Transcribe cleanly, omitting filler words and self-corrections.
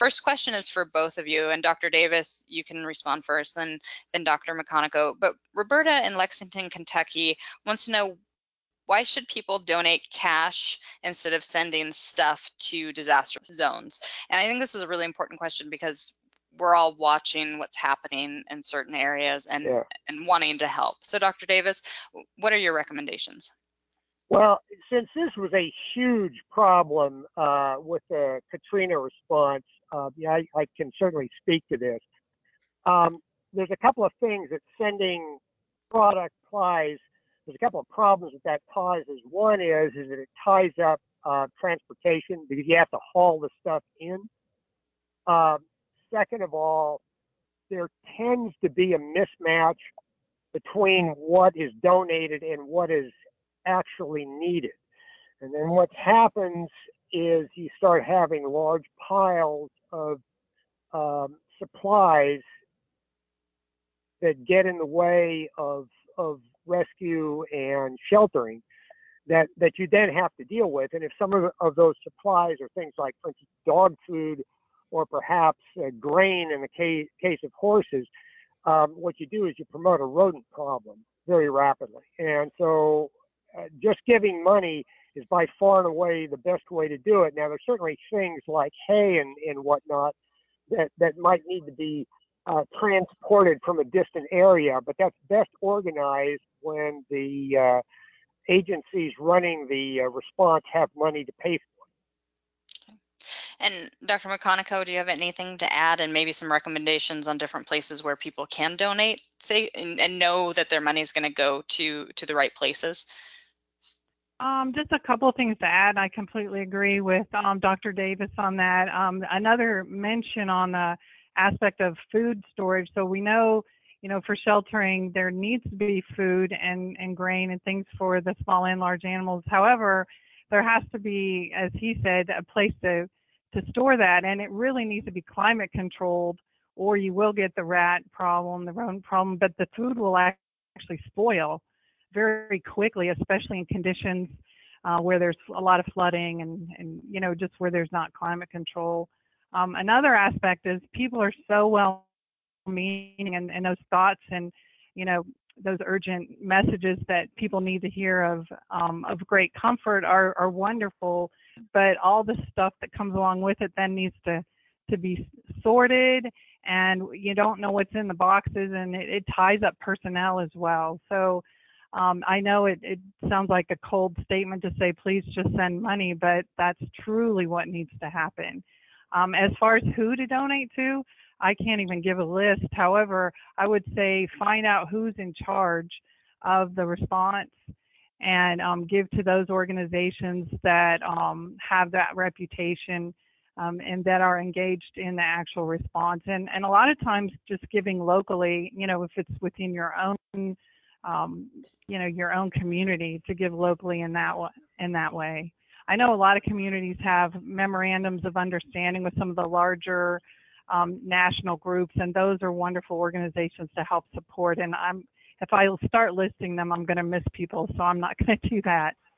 first question is for both of you, and Dr. Davis, you can respond first, then Dr. McConaughey. But Roberta in Lexington, Kentucky wants to know, why should people donate cash instead of sending stuff to disaster zones? And I think this is a really important question because we're all watching what's happening in certain areas and wanting to help. So Dr. Davis, what are your recommendations? Well, since this was a huge problem with the Katrina response, I can certainly speak to this. There's a couple of things that sending product ties. There's a couple of problems that causes. One is that it ties up transportation because you have to haul the stuff in. Second of all, there tends to be a mismatch between what is donated and what is actually needed. And then what happens is you start having large piles of supplies that get in the way of rescue and sheltering that you then have to deal with. And if some of those supplies are things like, for instance, dog food or perhaps grain in the case of horses, what you do is you promote a rodent problem very rapidly. And so just giving money is by far and away the best way to do it. Now, there's certainly things like hay and whatnot that might need to be transported from a distant area, but that's best organized when the agencies running the response have money to pay for. And Dr. McConaughey, do you have anything to add and maybe some recommendations on different places where people can donate, say, and know that their money is going to go to the right places? Just a couple of things to add. I completely agree with Dr. Davis on that. Another mention on the aspect of food storage. So we know, for sheltering, there needs to be food and grain and things for the small and large animals. However, there has to be, as he said, a place to store that, and it really needs to be climate controlled, or you will get the rat problem, the rodent problem, but the food will actually spoil very quickly, especially in conditions where there's a lot of flooding and just where there's not climate control. Another aspect is people are so well meaning and those thoughts and those urgent messages that people need to hear of great comfort are wonderful, but all the stuff that comes along with it then needs to be sorted, and you don't know what's in the boxes, and it ties up personnel as well. So I know it sounds like a cold statement to say, please just send money, but that's truly what needs to happen. As far as who to donate to, I can't even give a list. However, I would say find out who's in charge of the response and give to those organizations that have that reputation and that are engaged in the actual response. And a lot of times just giving locally, if it's within your own your own community, to give locally in that way. I know a lot of communities have memorandums of understanding with some of the larger national groups, and those are wonderful organizations to help support. And if I start listing them, I'm going to miss people, so I'm not going to do that.